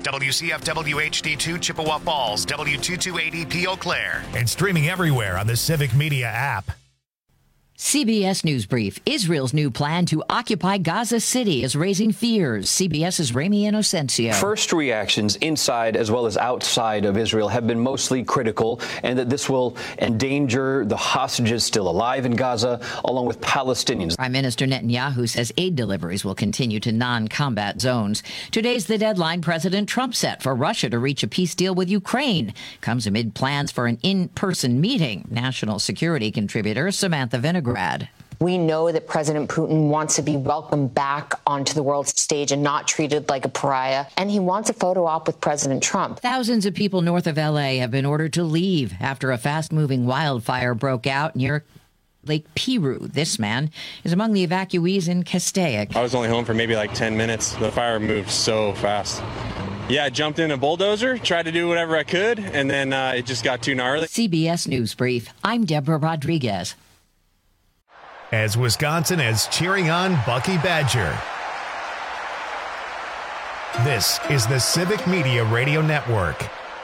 WCFW HD2 Chippewa Falls, W228EP Eau Claire. And streaming everywhere on the Civic Media app. CBS News Brief. Israel's new plan to occupy Gaza City is raising fears. CBS's Rami Inocencio. First reactions inside as well as outside of Israel have been mostly critical, and that this will endanger the hostages still alive in Gaza, along with Palestinians. Prime Minister Netanyahu says aid deliveries will continue to non-combat zones. Today's the deadline President Trump set for Russia to reach a peace deal with Ukraine. Comes amid plans for an in-person meeting. National security contributor Samantha Vinograd. We know that President Putin wants to be welcomed back onto the world stage and not treated like a pariah, and he wants a photo op with President Trump. Thousands of people north of L.A. have been ordered to leave after a fast-moving wildfire broke out near Lake Piru. This man is among the evacuees in Castaic. I was only home for maybe like 10 minutes. The fire moved so fast. Yeah, I jumped in a bulldozer, tried to do whatever I could, and then it just got too gnarly. CBS News Brief. I'm Deborah Rodriguez. As Wisconsin is cheering on Bucky Badger. This is the Civic Media Radio Network.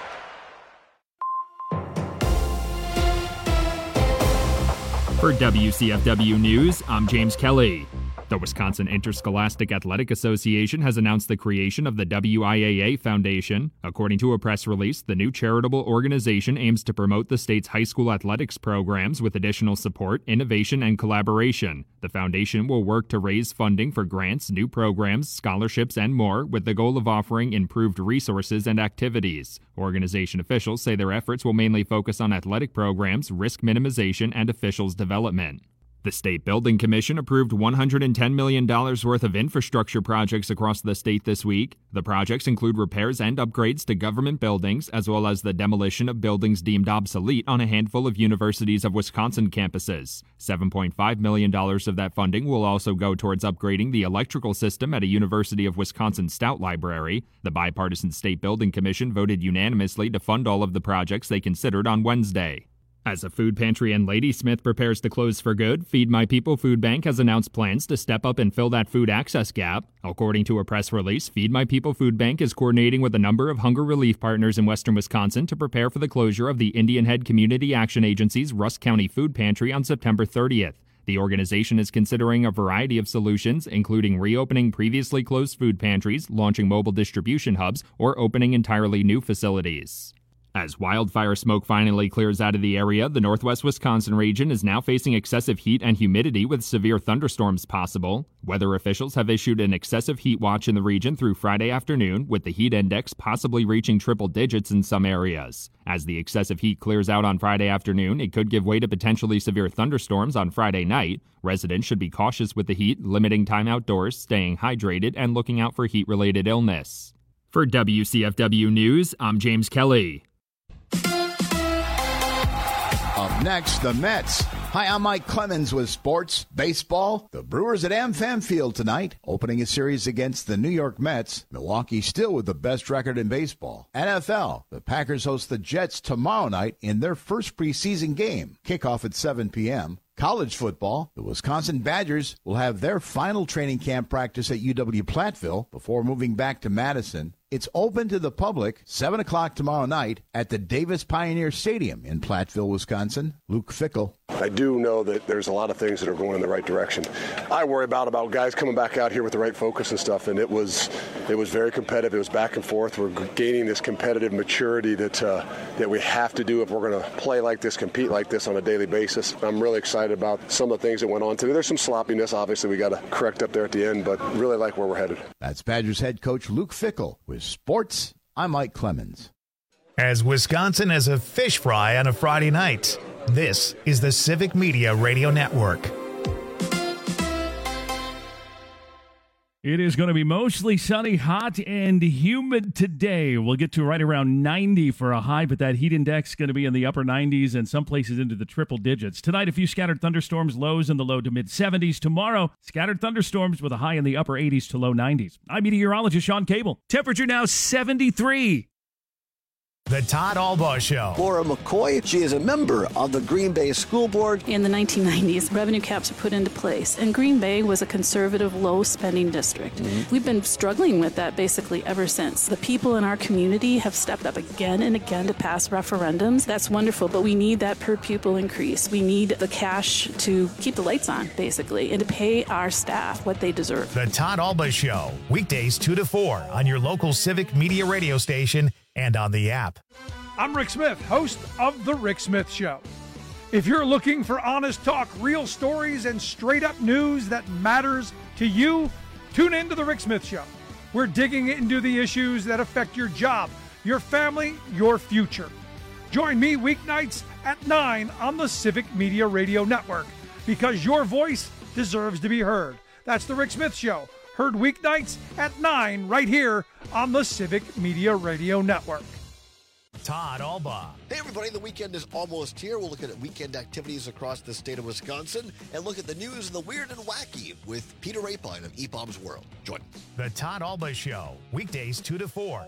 For WCFW News, I'm James Kelly. The Wisconsin Interscholastic Athletic Association has announced the creation of the WIAA Foundation. According to a press release, the new charitable organization aims to promote the state's high school athletics programs with additional support, innovation, and collaboration. The foundation will work to raise funding for grants, new programs, scholarships, and more, with the goal of offering improved resources and activities. Organization officials say their efforts will mainly focus on athletic programs, risk minimization, and officials development. The State Building Commission approved $110 million worth of infrastructure projects across the state this week. The projects include repairs and upgrades to government buildings, as well as the demolition of buildings deemed obsolete on a handful of Universities of Wisconsin campuses. $7.5 million of that funding will also go towards upgrading the electrical system at a University of Wisconsin Stout Library. The bipartisan State Building Commission voted unanimously to fund all of the projects they considered on Wednesday. As a food pantry in Ladysmith prepares to close for good, Feed My People Food Bank has announced plans to step up and fill that food access gap. According to a press release, Feed My People Food Bank is coordinating with a number of hunger relief partners in western Wisconsin to prepare for the closure of the Indian Head Community Action Agency's Rusk County Food Pantry on September 30th. The organization is considering a variety of solutions, including reopening previously closed food pantries, launching mobile distribution hubs, or opening entirely new facilities. As wildfire smoke finally clears out of the area, the northwest Wisconsin region is now facing excessive heat and humidity with severe thunderstorms possible. Weather officials have issued an excessive heat watch in the region through Friday afternoon, with the heat index possibly reaching triple digits in some areas. As the excessive heat clears out on Friday afternoon, it could give way to potentially severe thunderstorms on Friday night. Residents should be cautious with the heat, limiting time outdoors, staying hydrated, and looking out for heat-related illness. For WCFW News, I'm James Kelly. Up next, the Mets. Hi, I'm Mike Clemens with sports, baseball. The Brewers at AmFam Field tonight, opening a series against the New York Mets. Milwaukee still with the best record in baseball. NFL, the Packers host the Jets tomorrow night in their first preseason game. Kickoff at 7 p.m. College football, the Wisconsin Badgers will have their final training camp practice at UW-Platteville before moving back to Madison. It's open to the public, 7 o'clock tomorrow night at the Davis Pioneer Stadium in Platteville, Wisconsin. Luke Fickell. I do know that there's a lot of things that are going in the right direction. I worry about guys coming back out here with the right focus and stuff, and it was very competitive. It was back and forth. We're gaining this competitive maturity that we have to do if we're going to play like this, compete like this on a daily basis. I'm really excited about some of the things that went on today. There's some sloppiness, obviously, we got to correct up there at the end, but really like where we're headed. That's Badgers head coach Luke Fickell. With sports, I'm Mike Clemens. As Wisconsin is a fish fry on a Friday night, this is the Civic Media Radio Network. It is going to be mostly sunny, hot, and humid today. We'll get to right around 90 for a high, but that heat index is going to be in the upper 90s and some places into the triple digits. Tonight, a few scattered thunderstorms, lows in the low to mid-70s. Tomorrow, scattered thunderstorms with a high in the upper 80s to low 90s. I'm meteorologist Sean Cable. Temperature now 73. The Todd Albaugh Show. Laura McCoy, she is a member of the Green Bay School Board. In the 1990s, revenue caps were put into place, and Green Bay was a conservative, low-spending district. We've been struggling with that basically ever since. The people in our community have stepped up again and again to pass referendums. That's wonderful, but we need that per-pupil increase. We need the cash to keep the lights on, basically, and to pay our staff what they deserve. The Todd Albaugh Show, weekdays 2 to 4 on your local Civic Media radio station and on the app. I'm Rick Smith, host of The Rick Smith Show. If you're looking for honest talk, real stories, and straight-up news that matters to you, tune in to The Rick Smith Show. We're digging into the issues that affect your job, your family, your future. Join me weeknights at 9 on the Civic Media Radio Network, because your voice deserves to be heard. That's The Rick Smith Show, heard weeknights at 9 right here on the Civic Media Radio Network. Todd Albaugh. Hey everybody, the weekend is almost here. We'll look at weekend activities across the state of Wisconsin and look at the news and the weird and wacky with Peter Rapine of EPOM's World. Join us. The Todd Albaugh Show, weekdays 2 to 4.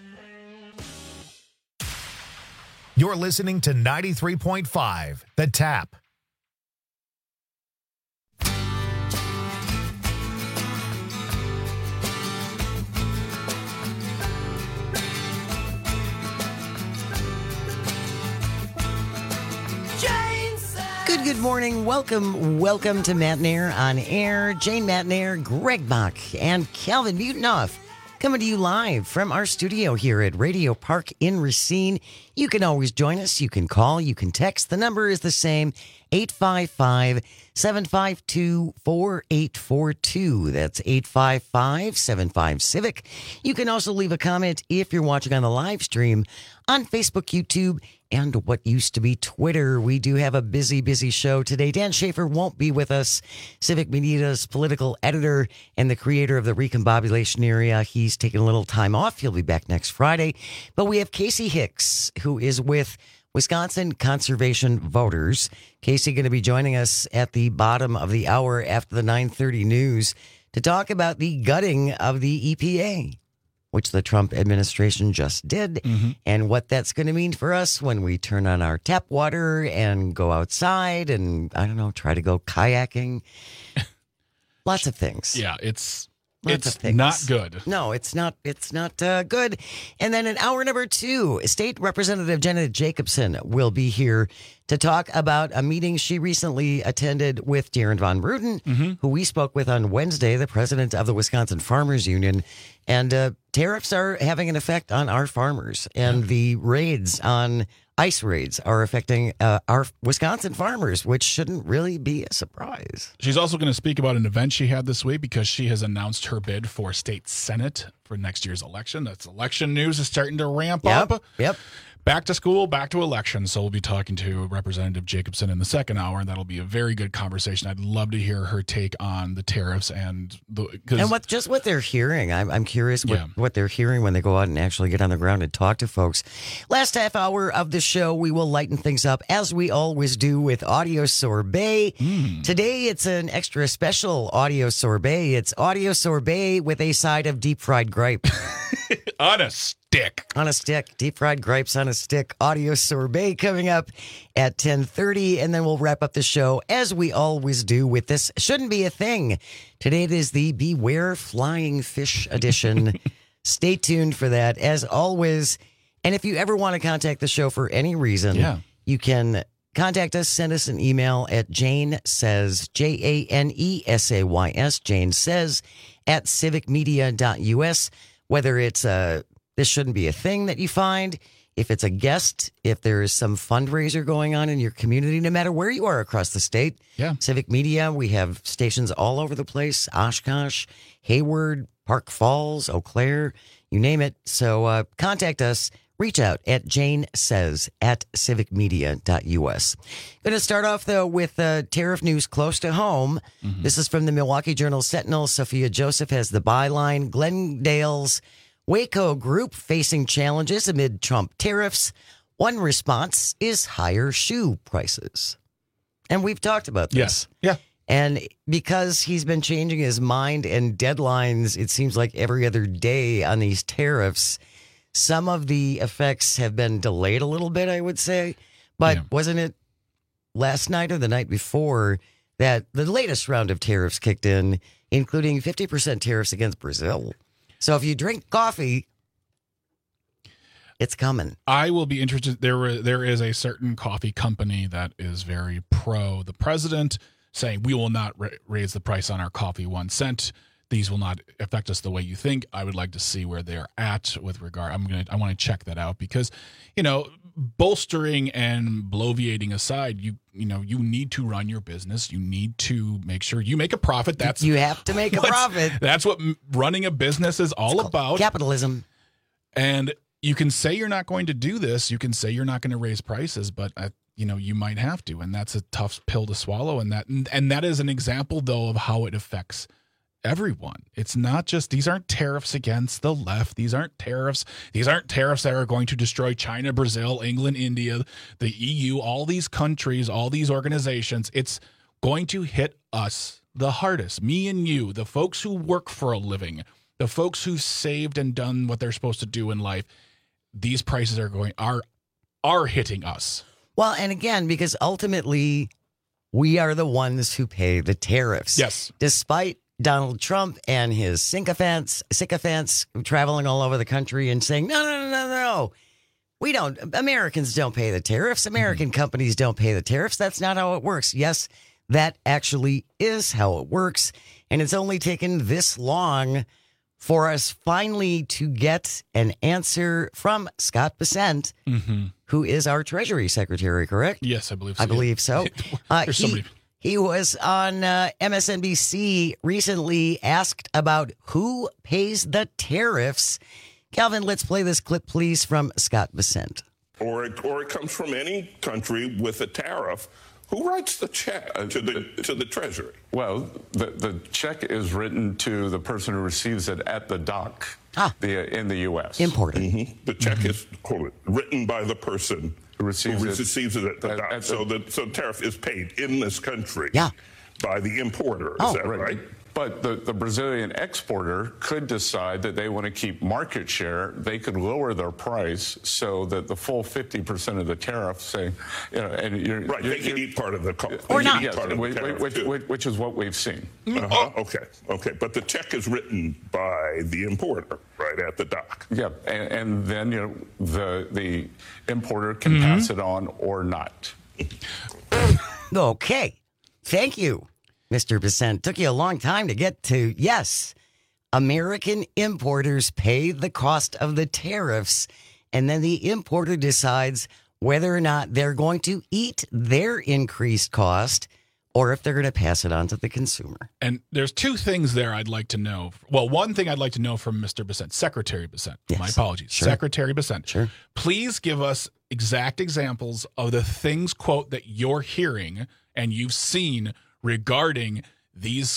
You're listening to 93.5, The Tap. Good morning. Welcome to Matt Nair on Air. Jane Matt Nair, Greg Bach, and Calvin Mutenoff coming to you live from our studio here at Radio Park in Racine. You can always join us. You can call. You can text. The number is the same, 855-752-4842. That's 855-75-CIVIC. You can also leave a comment if you're watching on the live stream on Facebook, YouTube, and what used to be Twitter. We do have a busy show today. Dan Schaefer won't be with us. Civic Media's political editor and the creator of the Recombobulation Area. He's taking a little time off. He'll be back next Friday. But we have Casey Hicks, who is with Wisconsin Conservation Voters. Casey going to be joining us at the bottom of the hour after the 9:30 news to talk about the gutting of the EPA, which the Trump administration just did, and what that's going to mean for us when we turn on our tap water and go outside and, I don't know, try to go kayaking. Lots of things. Yeah, it's things. not good. No, it's not good. And then in hour number 2, State Representative Janet Jacobson will be here to talk about a meeting she recently attended with Darren Von Ruten, who we spoke with on Wednesday, the president of the Wisconsin Farmers Union. And tariffs are having an effect on our farmers, and the ICE raids are affecting our Wisconsin farmers, which shouldn't really be a surprise. She's also going to speak about an event she had this week because she has announced her bid for state senate for next year's election. That's election news is starting to ramp up. Yep. Back to school, back to election. So we'll be talking to Representative Jacobson in the second hour, and that'll be a very good conversation. I'd love to hear her take on the tariffs and what they're hearing. I'm curious what they're hearing when they go out and actually get on the ground and talk to folks. Last half hour of the show, we will lighten things up as we always do with audio sorbet. Today, it's an extra special audio sorbet. It's audio sorbet with a side of deep fried gripe. On a stick. Deep fried gripes on a stick. Audio sorbet coming up at 10:30. And then we'll wrap up the show as we always do with this Shouldn't Be a Thing. Today it is the Beware Flying Fish edition. Stay tuned for that as always. And if you ever want to contact the show for any reason, you can contact us. Send us an email at JaneSays, JaneSays, Jane Says at civicmedia.us. Whether it's this shouldn't be a thing that you find, if it's a guest, if there is some fundraiser going on in your community, no matter where you are across the state. Civic Media, we have stations all over the place, Oshkosh, Hayward, Park Falls, Eau Claire, you name it. So contact us. Reach out at JaneSays at civicmedia.us. Going to start off, though, with tariff news close to home. This is from the Milwaukee Journal-Sentinel. Sophia Joseph has the byline. Glendale's Waco Group facing challenges amid Trump tariffs. One response is higher shoe prices. And we've talked about this. Yeah. And because he's been changing his mind and deadlines, it seems like every other day on these tariffs, Some of the effects have been delayed a little bit, I would say. But wasn't it last night or the night before that the latest round of tariffs kicked in, including 50% tariffs against Brazil? So if you drink coffee, it's coming. I will be interested. There is a certain coffee company that is very pro the president, saying we will not raise the price on our coffee 1 cent. These will not affect us the way you think. I would like to see where they're at with regard. I want to check that out because, bolstering and bloviating aside, you need to run your business. You need to make sure you make a profit. You have to make a profit. That's what running a business is all about. Capitalism. And you can say you're not going to do this. You can say you're not going to raise prices, but you might have to, and that's a tough pill to swallow. And that is an example, though, of how it affects everyone. It's not just, these aren't tariffs against the left. These aren't tariffs that are going to destroy China, Brazil, England, India, the EU, all these countries, all these organizations. It's going to hit us the hardest. Me and you, the folks who work for a living, the folks who saved and done what they're supposed to do in life. These prices are hitting us. Well, and again, because ultimately we are the ones who pay the tariffs. Yes. Despite Donald Trump and his sycophants traveling all over the country and saying, no. Americans don't pay the tariffs. American companies don't pay the tariffs. That's not how it works. Yes, that actually is how it works. And it's only taken this long for us finally to get an answer from Scott Bessent, who is our Treasury Secretary, correct? Yes, I believe so. I believe so. He was on MSNBC recently, asked about who pays the tariffs. Calvin, let's play this clip, please, from Scott Bessent. Or it comes from any country with a tariff. Who writes the check to the Treasury? Well, the check is written to the person who receives it at the dock in the U.S. Imported. The check is written by the person who receives it at the dock. So the tariff is paid in this country by the importer. Is that right? But the Brazilian exporter could decide that they want to keep market share. They could lower their price so that the full 50% of the tariff, say, they can eat part of the cost. Or not. Yes, which is what we've seen. Okay. But the check is written by the importer, right, at the dock. Yeah, and then the importer can pass it on or not. Okay. Thank you, Mr. Bessent. Took you a long time to get to, yes, American importers pay the cost of the tariffs, and then the importer decides whether or not they're going to eat their increased cost or if they're going to pass it on to the consumer. And there's two things there I'd like to know. Well, one thing I'd like to know from Mr. Bessent, Secretary Bessent. Yes. My apologies. Sure. Secretary Bessent. Sure. Please give us exact examples of the things, quote, that you're hearing and you've seen regarding these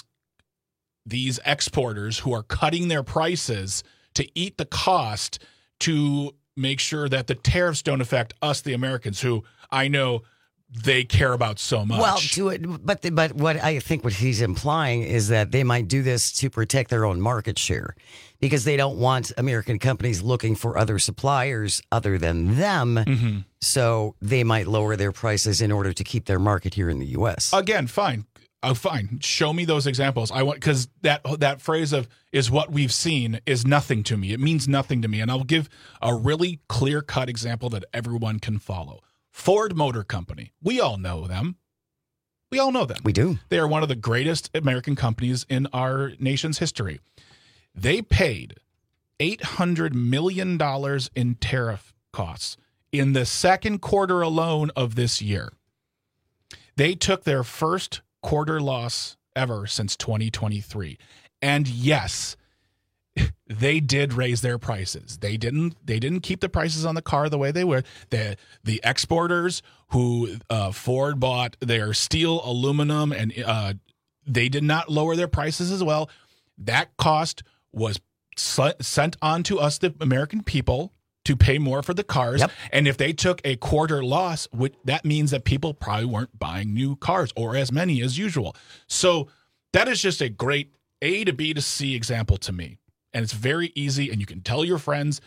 exporters who are cutting their prices to eat the cost to make sure that the tariffs don't affect us, the Americans, who I know they care about so much. Well, but what I think what he's implying is that they might do this to protect their own market share because they don't want American companies looking for other suppliers other than them. Mm-hmm. So they might lower their prices in order to keep their market here in the U.S. Again, fine. Fine. Show me those examples. I want, because that phrase of is what we've seen is nothing to me. It means nothing to me. And I'll give a really clear-cut example that everyone can follow. Ford Motor Company. We all know them. We all know them. We do. They are one of the greatest American companies in our nation's history. They paid $800 million in tariff costs in the second quarter alone of this year. They took their first quarter loss ever since 2023. And yes, they did raise their prices. They didn't keep the prices on the car the way they were. The exporters who Ford bought their steel, aluminum, and they did not lower their prices as well. That cost was sent on to us, the American people, to pay more for the cars. Yep. And if they took a quarter loss, that means that people probably weren't buying new cars or as many as usual. So that is just a great A to B to C example to me. And it's very easy, and you can tell your friends,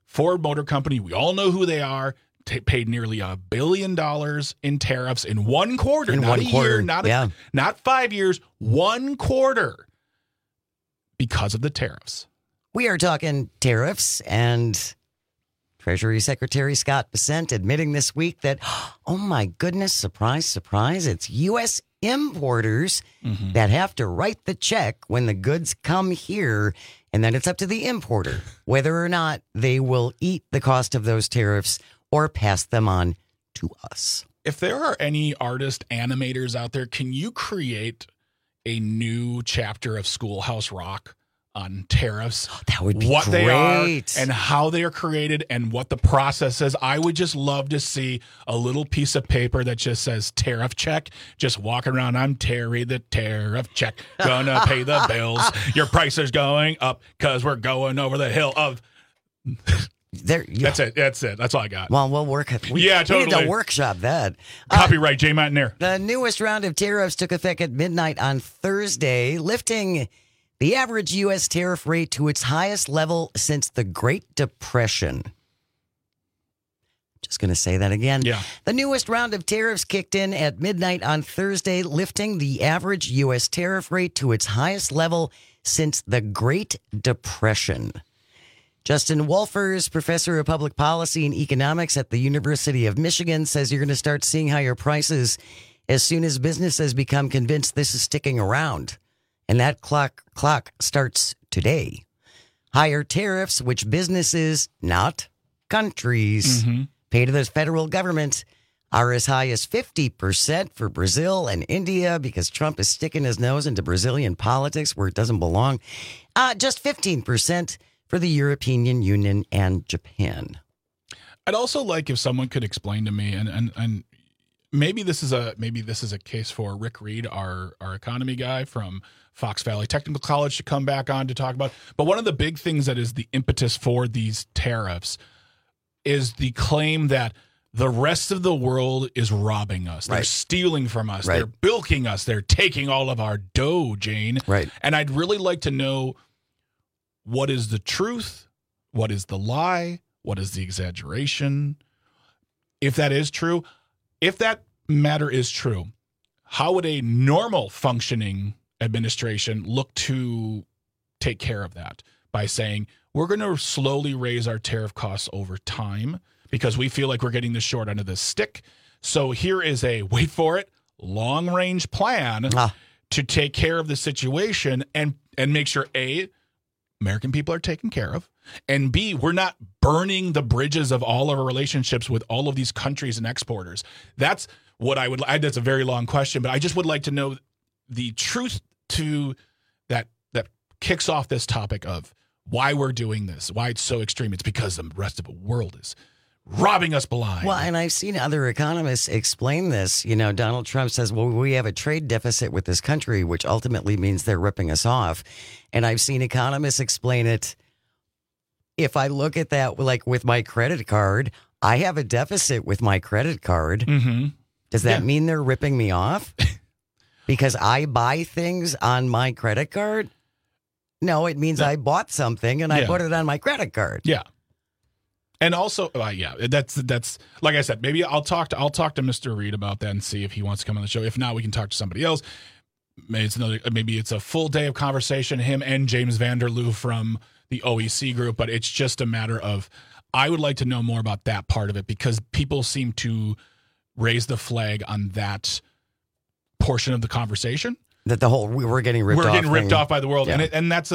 Ford Motor Company, we all know who they are, paid nearly $1 billion in tariffs in one quarter. In not one a quarter, year, not 5 years, 1 quarter because of the tariffs. We are talking tariffs, and Treasury Secretary Scott Bessent admitting this week that, oh my goodness, surprise, surprise, it's U.S. importers that have to write the check when the goods come here, and then it's up to the importer whether or not they will eat the cost of those tariffs or pass them on to us. If there are any artist animators out there, can you create a new chapter of Schoolhouse Rock on tariffs? That would be what great. They are and how they are created and what the process is. I would just love to see a little piece of paper that just says tariff check, just walking around. I'm Terry the tariff check, gonna pay the bills. Your price is going up because we're going over the hill of... That's it. That's all I got. Well, we'll work. We need to workshop that. Copyright Jay Martinaire. The newest round of tariffs took effect at midnight on Thursday, lifting the average U.S. tariff rate to its highest level since the Great Depression. Just going to say that again. Yeah. The newest round of tariffs kicked in at midnight on Thursday, lifting the average U.S. tariff rate to its highest level since the Great Depression. Justin Wolfers, professor of public policy and economics at the University of Michigan, says you're going to start seeing higher prices as soon as businesses become convinced this is sticking around. And that clock starts today. Higher tariffs, which businesses, not countries, pay to the federal government, are as high as 50% for Brazil and India because Trump is sticking his nose into Brazilian politics where it doesn't belong. Just 15% for the European Union and Japan. I'd also like if someone could explain to me, and maybe this is a case for Rick Reed, our economy guy from Fox Valley Technical College, to come back on to talk about. But one of the big things that is the impetus for these tariffs is the claim that the rest of the world is robbing us. They're stealing from us. They're bilking us. They're taking all of our dough, Jane. Right. And I'd really like to know, what is the truth? What is the lie? What is the exaggeration? If that is true, if that matter is true, how would a normal functioning administration look to take care of that? By saying, we're going to slowly raise our tariff costs over time because we feel like we're getting the short end of the stick. So here is a, wait for it, long-range plan to take care of the situation and make sure, A, American people are taken care of, and B, we're not burning the bridges of all of our relationships with all of these countries and exporters. That's what I would. That's a very long question, but I just would like to know the truth to that kicks off this topic of why we're doing this, why it's so extreme. It's because the rest of the world is robbing us blind. Well, and I've seen other economists explain this. You know, Donald Trump says, well, we have a trade deficit with this country, which ultimately means they're ripping us off. And I've seen economists explain it. If I look at that, like with my credit card, I have a deficit with my credit card. Does that mean they're ripping me off? Because I buy things on my credit card? No, it means I bought something and I put it on my credit card. Yeah. And also, that's like I said, maybe I'll talk to Mr. Reed about that and see if he wants to come on the show. If not, we can talk to somebody else. Maybe it's a full day of conversation, him and James Vanderloo from the OEC group, but it's just a matter of, I would like to know more about that part of it because people seem to raise the flag on that portion of the conversation. That we're getting ripped off. We're getting ripped off by the world. Yeah. And that's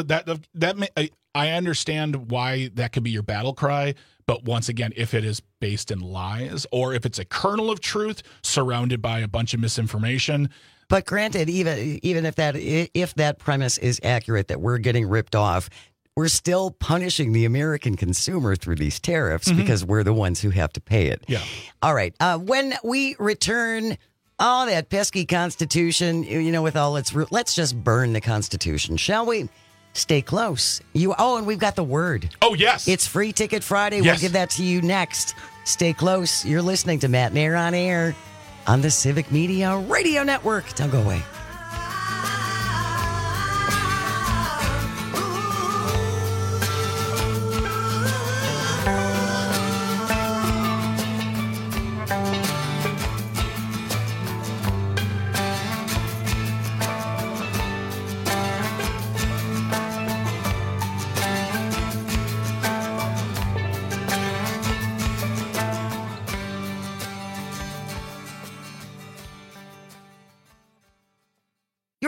I understand why that could be your battle cry. But once again, if it is based in lies or if it's a kernel of truth surrounded by a bunch of misinformation. But granted, even if that premise is accurate, that we're getting ripped off, we're still punishing the American consumer through these tariffs because we're the ones who have to pay it. Yeah. All right. When we return, that pesky Constitution, with all its let's just burn the Constitution, shall we? Stay close. And we've got the word. Oh, yes. It's Free Ticket Friday. Yes. We'll give that to you next. Stay close. You're listening to Matt Nair on Air on the Civic Media Radio Network. Don't go away.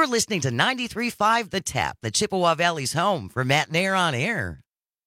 You're listening to 93.5 The Tap, the Chippewa Valley's home for Matt Nair on Air.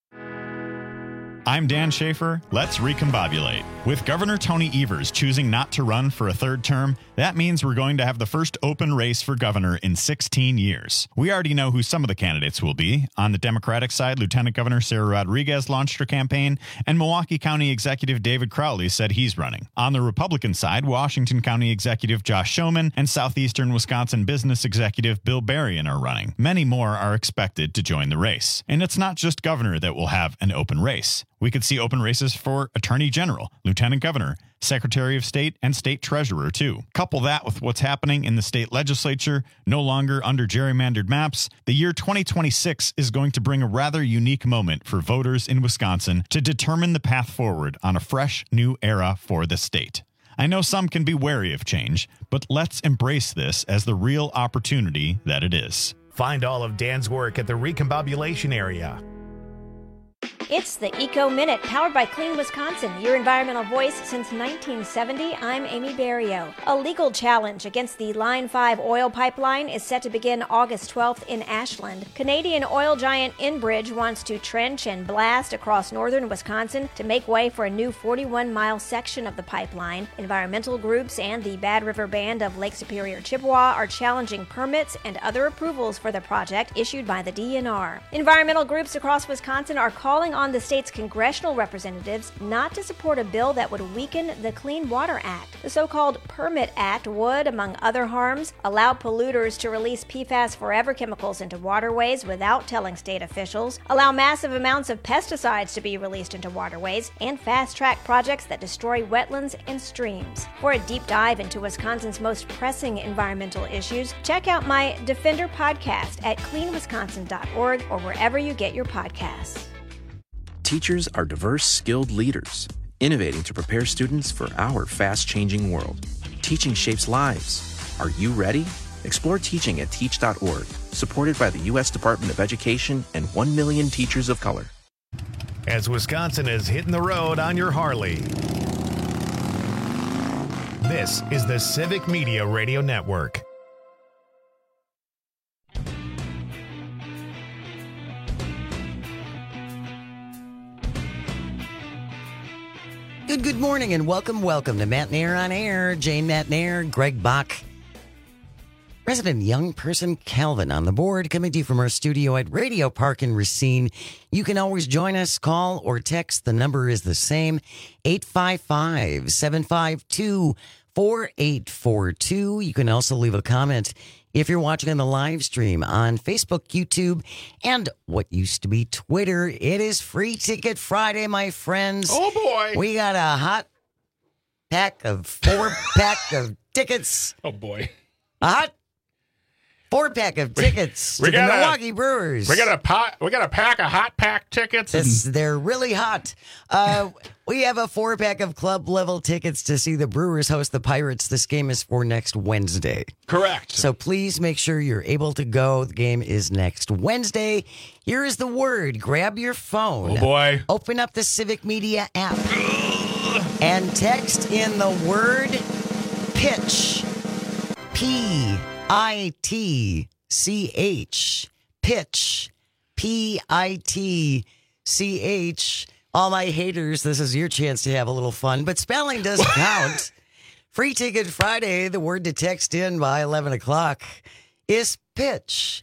I'm Dan Schaefer. Let's recombobulate. With Governor Tony Evers choosing not to run for a third term, that means we're going to have the first open race for governor in 16 years. We already know who some of the candidates will be. On the Democratic side, Lieutenant Governor Sarah Rodriguez launched her campaign, and Milwaukee County Executive David Crowley said he's running. On the Republican side, Washington County Executive Josh Schoeman and Southeastern Wisconsin Business Executive Bill Berrien are running. Many more are expected to join the race. And it's not just governor that will have an open race. We could see open races for Attorney General, Lieutenant Governor, Secretary of State, and State Treasurer, too. Couple that with what's happening in the state legislature, no longer under gerrymandered maps, the year 2026 is going to bring a rather unique moment for voters in Wisconsin to determine the path forward on a fresh, new era for the state. I know some can be wary of change, but let's embrace this as the real opportunity that it is. Find all of Dan's work at the Recombobulation area. It's the Eco Minute, powered by Clean Wisconsin, your environmental voice since 1970. I'm Amy Berrio. A legal challenge against the Line 5 oil pipeline is set to begin August 12th in Ashland. Canadian oil giant Enbridge wants to trench and blast across northern Wisconsin to make way for a new 41-mile section of the pipeline. Environmental groups and the Bad River Band of Lake Superior, Chippewa are challenging permits and other approvals for the project issued by the DNR. Environmental groups across Wisconsin are calling on the state's congressional representatives not to support a bill that would weaken the Clean Water Act. The so-called Permit Act would, among other harms, allow polluters to release PFAS forever chemicals into waterways without telling state officials, allow massive amounts of pesticides to be released into waterways, and fast-track projects that destroy wetlands and streams. For a deep dive into Wisconsin's most pressing environmental issues, check out my Defender podcast at cleanwisconsin.org or wherever you get your podcasts. Teachers are diverse, skilled leaders, innovating to prepare students for our fast-changing world. Teaching shapes lives. Are you ready? Explore teaching at teach.org, supported by the U.S. Department of Education and 1 million teachers of color. As Wisconsin is hitting the road on your Harley. This is the Civic Media Radio Network. Good morning and welcome to Matt Nair on Air. Jane Matt Nair, Greg Bach, President Young Person Calvin on the board, coming to you from our studio at Radio Park in Racine. You can always join us, call or text. The number is the same, 855-752-4842. You can also leave a comment if you're watching on the live stream on Facebook, YouTube, and what used to be Twitter. It is Free Ticket Friday, my friends. Oh, boy. We got a hot pack of 4-pack of tickets. Oh, boy. A hot 4-pack of tickets to the Milwaukee Brewers. We got a pack of hot pack tickets. They're really hot. We have a 4-pack of club level tickets to see the Brewers host the Pirates. This game is for next Wednesday. Correct. So please make sure you're able to go. The game is next Wednesday. Here is the word. Grab your phone. Oh, boy. Open up the Civic Media app and text in the word pitch. P-I-T-C-H. Pitch. P-I-T-C-H. All my haters, this is your chance to have a little fun, but spelling doesn't count. Free Ticket Friday, the word to text in by 11 o'clock is pitch.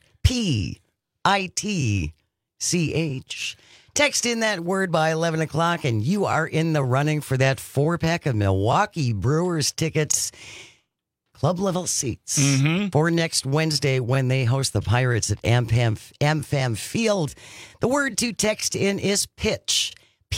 P-I-T-C-H. Text in that word by 11 o'clock and you are in the running for that 4-pack of Milwaukee Brewers tickets. Club level seats for next Wednesday when they host the Pirates at AmFam Field. The word to text in is pitch.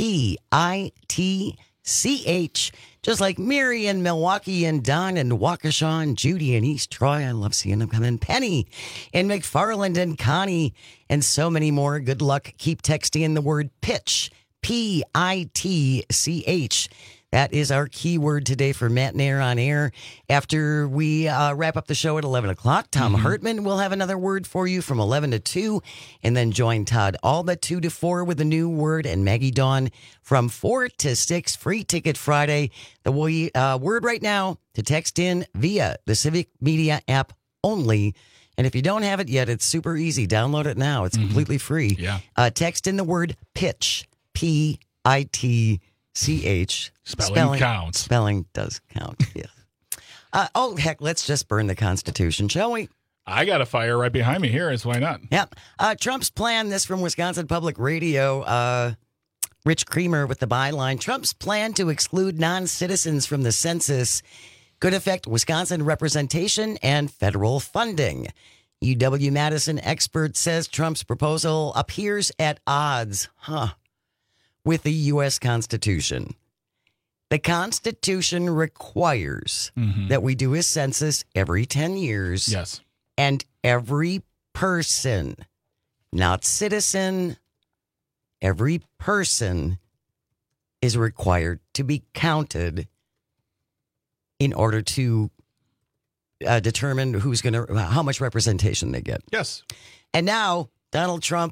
P-I-T-C-H. Just like Mary in Milwaukee and Don in Waukesha and Judy in East Troy. I love seeing them come in. Penny in McFarland and Connie and so many more. Good luck. Keep texting in the word pitch. P-I-T-C-H. That is our keyword today for Matt Nair on Air. After we wrap up the show at 11 o'clock, Tom Hartman will have another word for you from 11 to 2, and then join Todd Alba 2 to 4 with a new word, and Maggie Dawn from 4 to 6. Free Ticket Friday. The word right now to text in via the Civic Media app only. And if you don't have it yet, it's super easy. Download it now. It's completely free. Yeah. Text in the word pitch, Pitch. Spelling counts. Spelling does count, yes. Heck, let's just burn the Constitution, shall we? I got a fire right behind me here, so why not? Yeah. Trump's plan, this from Wisconsin Public Radio, Rich Creamer with the byline, Trump's plan to exclude non-citizens from the census could affect Wisconsin representation and federal funding. UW-Madison expert says Trump's proposal appears at odds, with the U.S. Constitution. The Constitution requires that we do a census every 10 years. Yes. And every person, not citizen, every person is required to be counted in order to determine how much representation they get. Yes. And now, Donald Trump,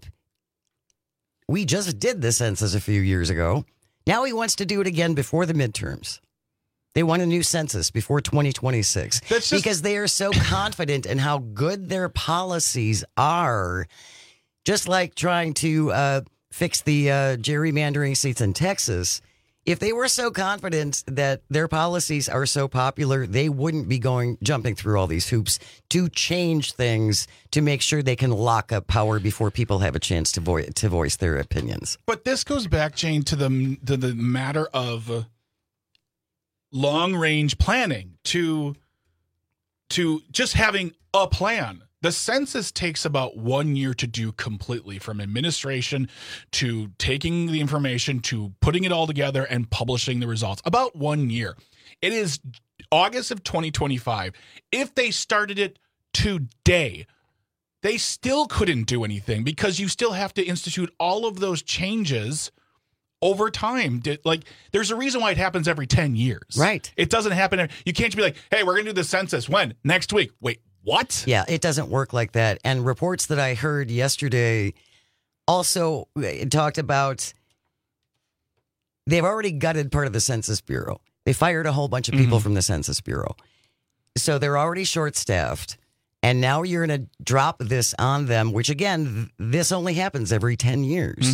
we just did the census a few years ago. Now he wants to do it again before the midterms. They want a new census before 2026 because they are so confident in how good their policies are. Just like trying to fix the gerrymandering seats in Texas. If they were so confident that their policies are so popular, they wouldn't be jumping through all these hoops to change things to make sure they can lock up power before people have a chance to voice their opinions. But this goes back, Jane, to the matter of long-range planning, to just having a plan. The census takes about 1 year to do completely, from administration to taking the information to putting it all together and publishing the results. About 1 year. It is August of 2025. If they started it today, they still couldn't do anything because you still have to institute all of those changes over time. Like, there's a reason why it happens every 10 years. Right. It doesn't happen. You can't just be like, hey, we're going to do the census. When? Next week. Wait, what? Yeah, it doesn't work like that. And reports that I heard yesterday also talked about they've already gutted part of the Census Bureau. They fired a whole bunch of people from the Census Bureau. So they're already short-staffed. And now you're going to drop this on them, which, again, this only happens every 10 years.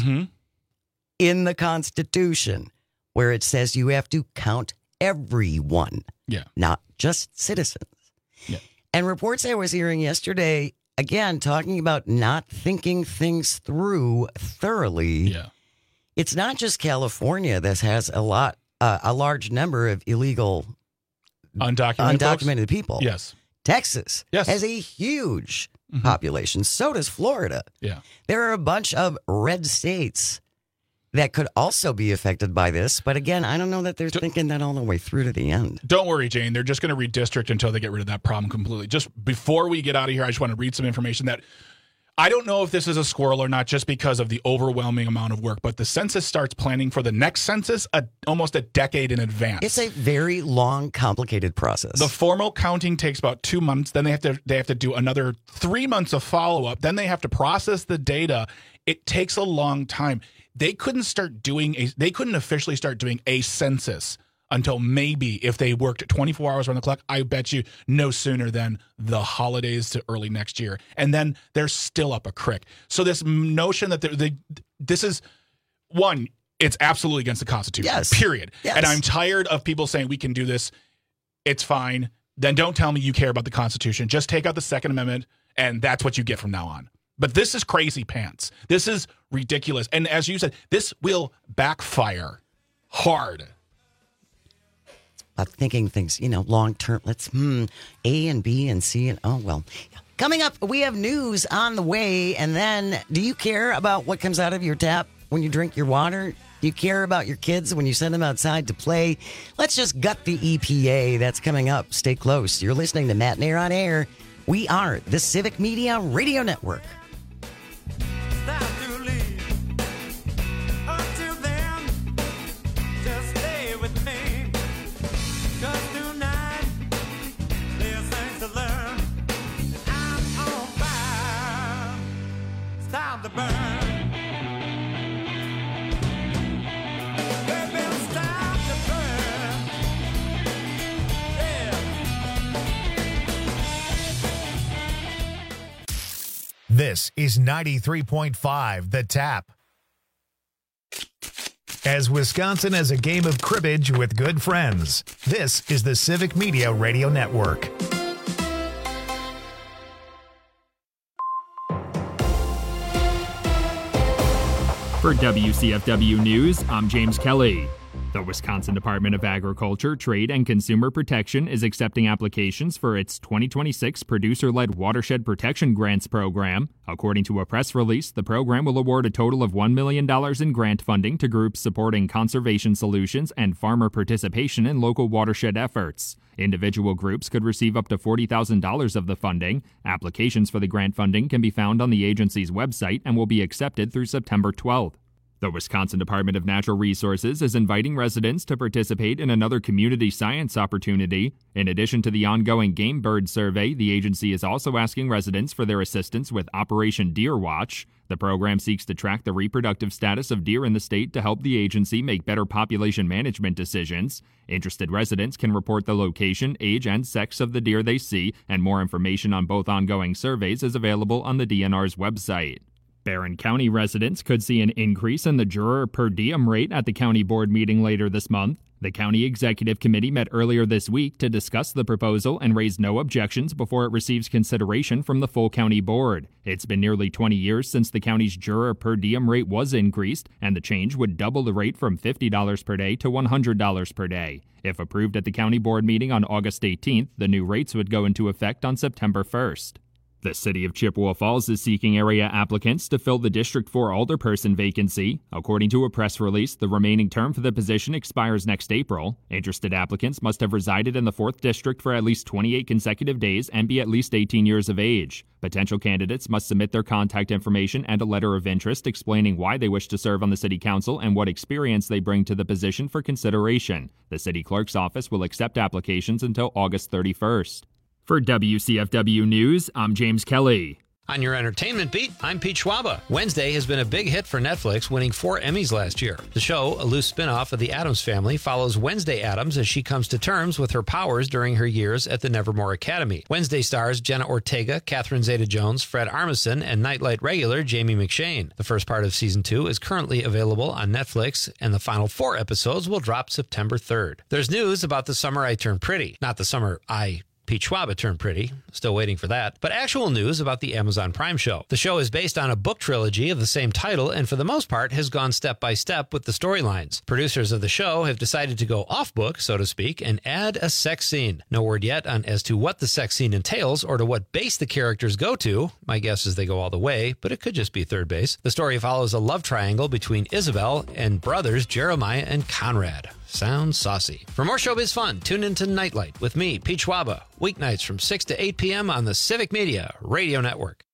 In the Constitution, where it says you have to count everyone, not just citizens. Yeah. And reports I was hearing yesterday, again, talking about not thinking things through thoroughly. Yeah. It's not just California that has a large number of illegal, undocumented people. Yes. Texas has a huge population. So does Florida. Yeah. There are a bunch of red states that could also be affected by this. But again, I don't know that they're thinking that all the way through to the end. Don't worry, Jane. They're just going to redistrict until they get rid of that problem completely. Just before we get out of here, I just want to read some information that I don't know if this is a squirrel or not, just because of the overwhelming amount of work. But the census starts planning for the next census almost a decade in advance. It's a very long, complicated process. The formal counting takes about 2 months. Then they have to do another 3 months of follow-up. Then they have to process the data. It takes a long time. They couldn't officially start doing a census until maybe, if they worked 24 hours around the clock, I bet you no sooner than the holidays to early next year. And then they're still up a crick. So this notion that this is, one, it's absolutely against the Constitution. Yes. Period. Yes. And I'm tired of people saying we can do this. It's fine. Then don't tell me you care about the Constitution. Just take out the Second Amendment, and that's what you get from now on. But this is crazy pants. This is ridiculous. And as you said, this will backfire hard. About thinking things, long term. Let's A and B and C and well. Coming up, we have news on the way. And then, do you care about what comes out of your tap when you drink your water? Do you care about your kids when you send them outside to play? Let's just gut the EPA. That's coming up. Stay close. You're listening to Matt and Air on Air. We are the Civic Media Radio Network. This is 93.5 The Tap. As Wisconsin has a game of cribbage with good friends, this is the Civic Media Radio Network. For WCFW News, I'm James Kelly. The Wisconsin Department of Agriculture, Trade, and Consumer Protection is accepting applications for its 2026 Producer-Led Watershed Protection Grants program. According to a press release, the program will award a total of $1 million in grant funding to groups supporting conservation solutions and farmer participation in local watershed efforts. Individual groups could receive up to $40,000 of the funding. Applications for the grant funding can be found on the agency's website and will be accepted through September 12th. The Wisconsin Department of Natural Resources is inviting residents to participate in another community science opportunity. In addition to the ongoing Game Bird Survey, the agency is also asking residents for their assistance with Operation Deer Watch. The program seeks to track the reproductive status of deer in the state to help the agency make better population management decisions. Interested residents can report the location, age, and sex of the deer they see, and more information on both ongoing surveys is available on the DNR's website. Barron County residents could see an increase in the juror per diem rate at the county board meeting later this month. The county executive committee met earlier this week to discuss the proposal and raised no objections before it receives consideration from the full county board. It's been nearly 20 years since the county's juror per diem rate was increased, and the change would double the rate from $50 per day to $100 per day. If approved at the county board meeting on August 18th, the new rates would go into effect on September 1st. The city of Chippewa Falls is seeking area applicants to fill the District 4 alderperson vacancy. According to a press release, the remaining term for the position expires next April. Interested applicants must have resided in the 4th District for at least 28 consecutive days and be at least 18 years of age. Potential candidates must submit their contact information and a letter of interest explaining why they wish to serve on the city council and what experience they bring to the position for consideration. The city clerk's office will accept applications until August 31st. For WCFW News, I'm James Kelly. On your entertainment beat, I'm Pete Schwaba. Wednesday has been a big hit for Netflix, winning 4 Emmys last year. The show, a loose spin-off of The Addams Family, follows Wednesday Addams as she comes to terms with her powers during her years at the Nevermore Academy. Wednesday stars Jenna Ortega, Catherine Zeta-Jones, Fred Armisen, and Nightlight regular Jamie McShane. The first part of Season 2 is currently available on Netflix, and the final 4 episodes will drop September 3rd. There's news about The Summer I Turned Pretty. Not The Summer Pete Schwaba turned pretty. Still waiting for that. But actual news about the Amazon Prime show. The show is based on a book trilogy of the same title and for the most part has gone step by step with the storylines. Producers of the show have decided to go off book, so to speak, and add a sex scene. No word yet on as to what the sex scene entails or to what base the characters go to. My guess is they go all the way, but it could just be third base. The story follows a love triangle between Isabel and brothers Jeremiah and Conrad. Sounds saucy. For more showbiz fun, tune into Nightlight with me, Pete Schwaba, weeknights from 6 to 8 p.m. on the Civic Media Radio Network.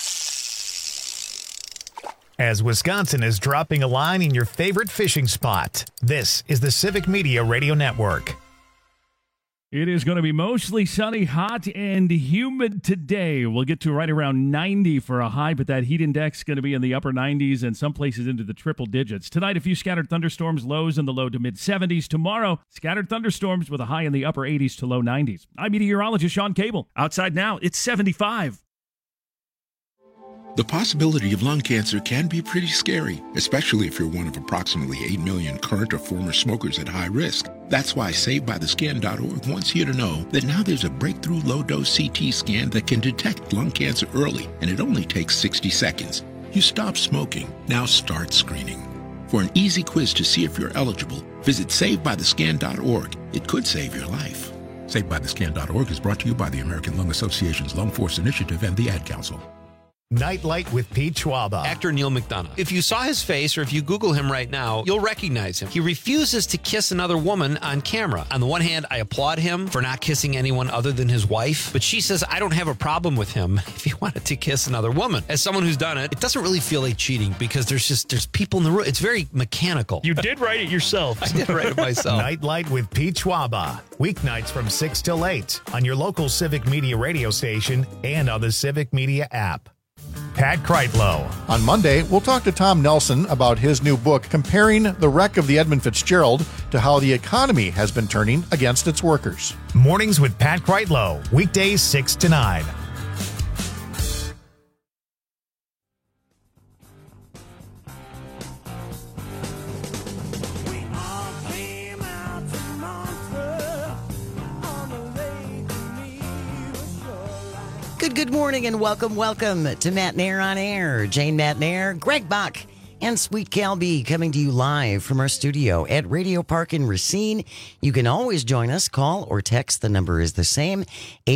As Wisconsin is dropping a line in your favorite fishing spot, this is the Civic Media Radio Network. It is going to be mostly sunny, hot, and humid today. We'll get to right around 90 for a high, but that heat index is going to be in the upper 90s and some places into the triple digits. Tonight, a few scattered thunderstorms, lows in the low to mid-70s. Tomorrow, scattered thunderstorms with a high in the upper 80s to low 90s. I'm meteorologist Sean Cable. Outside now, it's 75. The possibility of lung cancer can be pretty scary, especially if you're one of approximately 8 million current or former smokers at high risk. That's why SaveByTheScan.org wants you to know that now there's a breakthrough low-dose CT scan that can detect lung cancer early, and it only takes 60 seconds. You stop smoking, now start screening. For an easy quiz to see if you're eligible, visit SaveByTheScan.org. It could save your life. SaveByTheScan.org is brought to you by the American Lung Association's Lung Force Initiative and the Ad Council. Nightlight with Pete Schwaba. Actor Neil McDonough. If you saw his face or if you Google him right now, you'll recognize him. He refuses to kiss another woman on camera. On the one hand, I applaud him for not kissing anyone other than his wife, but she says I don't have a problem with him if he wanted to kiss another woman. As someone who's done it, it doesn't really feel like cheating because there's people in the room. It's very mechanical. You did write it yourself. I did write it myself. Nightlight with Pete Schwaba. Weeknights from 6 till 8 on your local Civic Media radio station and on the Civic Media app. Pat Kreitlow. On Monday, we'll talk to Tom Nelson about his new book comparing the wreck of the Edmund Fitzgerald to how the economy has been turning against its workers. Mornings with Pat Kreitlow, weekdays 6 to 9 Good morning and welcome to Matt Nair on Air. Jane Matt Nair, Greg Bach, and Sweet Calby coming to you live from our studio at Radio Park in Racine. You can always join us, call or text. The number is the same,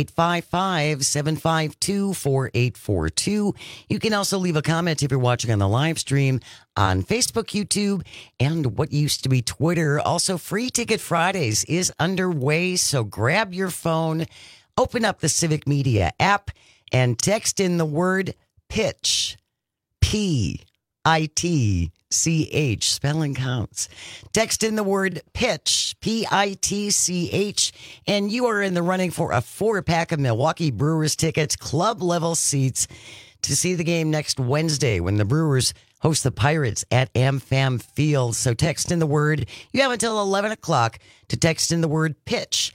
855-752-4842. You can also leave a comment if you're watching on the live stream on Facebook, YouTube, and what used to be Twitter. Also, Free Ticket Fridays is underway, so grab your phone, open up the Civic Media app, and text in the word pitch. P-I-T-C-H. Spelling counts. Text in the word pitch. P-I-T-C-H. And you are in the running for a 4-pack of Milwaukee Brewers tickets, club level seats, to see the game next Wednesday when the Brewers host the Pirates at AmFam Field. So text in the word. You have until 11 o'clock to text in the word pitch.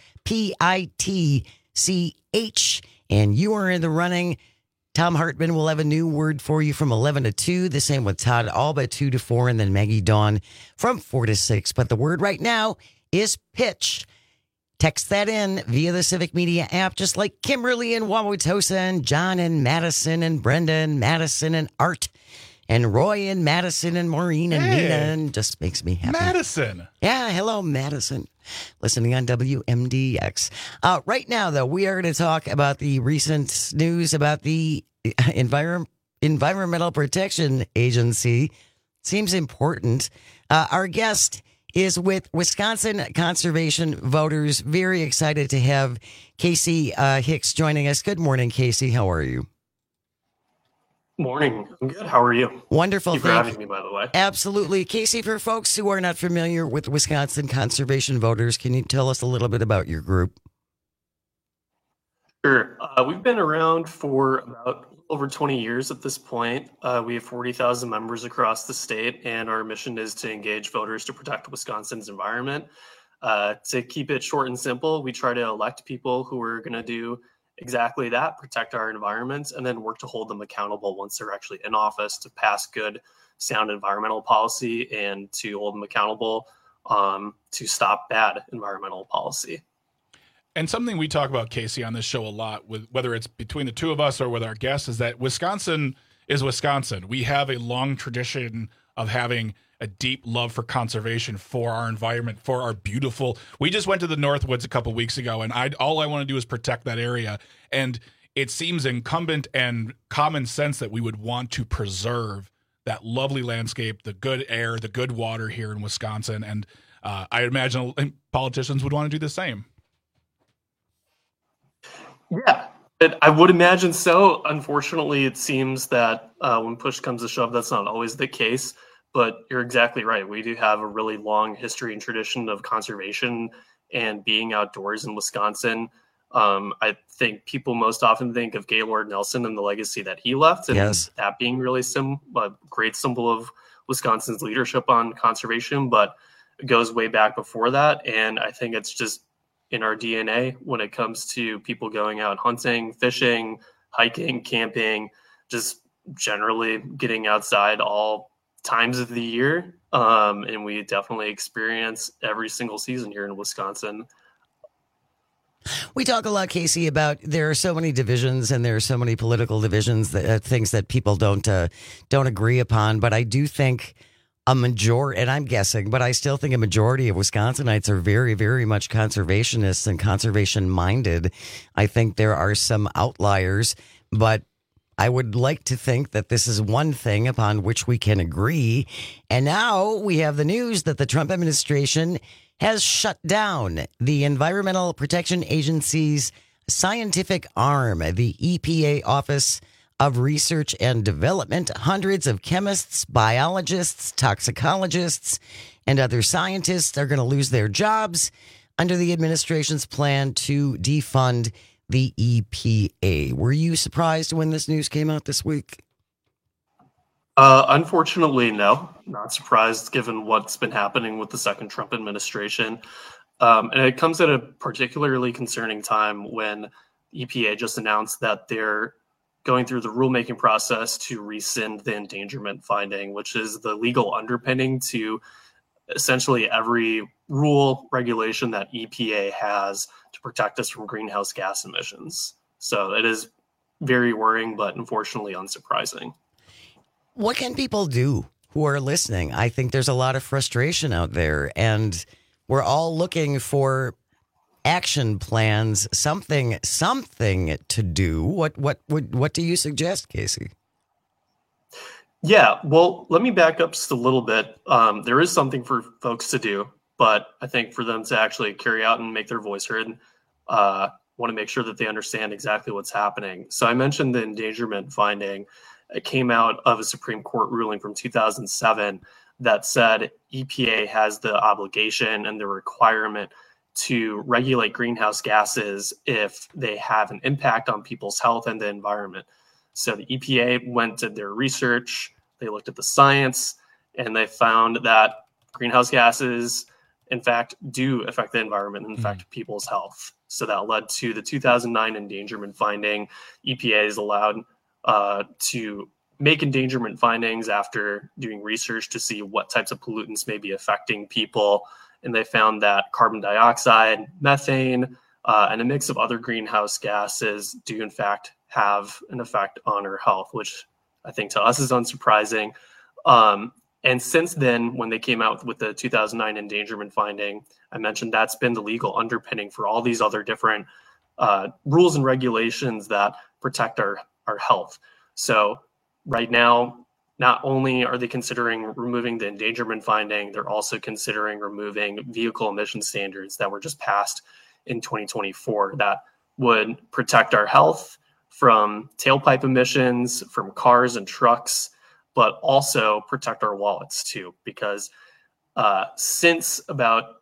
P-I-T-C-H. And you are in the running. Tom Hartman will have a new word for you from 11 to 2. The same with Todd Alba, 2 to 4. And then Maggie Dawn from 4 to 6. But the word right now is pitch. Text that in via the Civic Media app, just like Kimberly and Wauwatosa and John and Madison and Brenda and Madison and Art and Roy and Madison and Maureen and Nina, and just makes me happy. Madison. Yeah, hello, Madison. Listening on WMDX. Right now, though, we are going to talk about the recent news about the Environmental Protection Agency. Seems important. Our guest is with Wisconsin conservation voters. Very excited to have Casey Hicks joining us. Good morning, Casey. How are you? Morning. I'm good. How are you? Wonderful. Thank you for having me, by the way. Absolutely. Casey, for folks who are not familiar with Wisconsin conservation voters, can you tell us a little bit about your group? Sure. We've been around for about over 20 years at this point. We have 40,000 members across the state, and our mission is to engage voters to protect Wisconsin's environment. To keep it short and simple, we try to elect people who are going to do exactly that, protect our environment, and then work to hold them accountable once they're actually in office to pass good, sound environmental policy and to hold them accountable to stop bad environmental policy. And something we talk about, Casey, on this show a lot, with whether it's between the two of us or with our guests, is that Wisconsin is Wisconsin. We have a long tradition of having a deep love for conservation, for our environment, for our beautiful. We just went to the Northwoods a couple weeks ago, and all I want to do is protect that area. And it seems incumbent and common sense that we would want to preserve that lovely landscape, the good air, the good water here in Wisconsin. And I imagine politicians would want to do the same. Yeah, I would imagine so. Unfortunately, it seems that when push comes to shove, that's not always the case. But you're exactly right. We do have a really long history and tradition of conservation and being outdoors in Wisconsin. I think people most often think of Gaylord Nelson and the legacy that he left, and that being really a great symbol of Wisconsin's leadership on conservation, but it goes way back before that. And I think it's just in our DNA when it comes to people going out hunting, fishing, hiking, camping, just generally getting outside all times of the year. And we definitely experience every single season here in Wisconsin. We talk a lot, Casey, about there are so many divisions and there are so many political divisions, that things that people don't agree upon. But I do think a majority, and I'm guessing, but I still think a majority of Wisconsinites are very, very much conservationists and conservation minded. I think there are some outliers, but I would like to think that this is one thing upon which we can agree. And now we have the news that the Trump administration has shut down the Environmental Protection Agency's scientific arm, the EPA Office of Research and Development. Hundreds of chemists, biologists, toxicologists, and other scientists are going to lose their jobs under the administration's plan to defund the EPA. Were you surprised when this news came out this week? Unfortunately, no. Not surprised given what's been happening with the second Trump administration. And it comes at a particularly concerning time when EPA just announced that they're going through the rulemaking process to rescind the endangerment finding, which is the legal underpinning to essentially every rule, regulation that EPA has to protect us from greenhouse gas emissions. So it is very worrying, but unfortunately unsurprising. What can people do who are listening? I think there's a lot of frustration out there, and we're all looking for action plans, something to do. What do you suggest, Casey? Yeah, well, let me back up just a little bit. There is something for folks to do, but I think for them to actually carry out and make their voice heard, want to make sure that they understand exactly what's happening. So I mentioned the endangerment finding. It came out of a Supreme Court ruling from 2007 that said EPA has the obligation and the requirement to regulate greenhouse gases if they have an impact on people's health and the environment. So the EPA went to their research, they looked at the science, and they found that greenhouse gases, in fact, do affect the environment and affect people's health. So that led to the 2009 endangerment finding. EPA is allowed to make endangerment findings after doing research to see what types of pollutants may be affecting people. And they found that carbon dioxide, methane, and a mix of other greenhouse gases do in fact have an effect on our health, which I think to us is unsurprising. And since then, when they came out with the 2009 endangerment finding, I mentioned that's been the legal underpinning for all these other different rules and regulations that protect our health. So right now, not only are they considering removing the endangerment finding, they're also considering removing vehicle emission standards that were just passed in 2024 that would protect our health from tailpipe emissions, from cars and trucks, but also protect our wallets too. Because since about